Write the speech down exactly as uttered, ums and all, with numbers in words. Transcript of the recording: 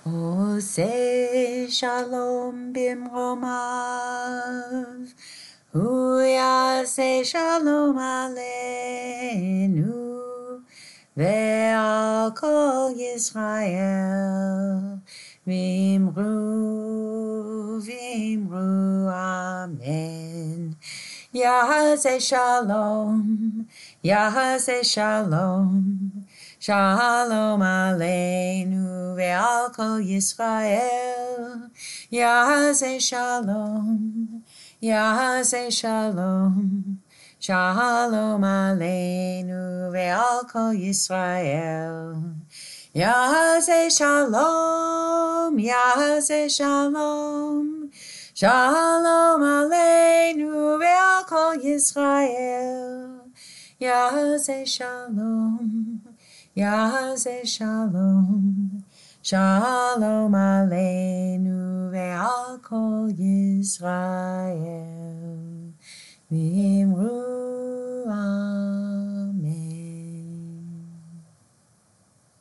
עושה שלום במרומיו, הוא יעשה שלום עלינו ועל כל ישראל, ואמרו ואמרו אמן. יעשה שלום, יעשה שלום, שלום עלינו ועל כל ישראל. יעשה שלום, יעשה שלום, שלום עלינו ועל כל ישראל. יעשה שלום, יעשה שלום, שלום עלינו ועל כל ישראל. יעשה שלום, יעשה שלום, שלום עלינו ועל כל ישראל.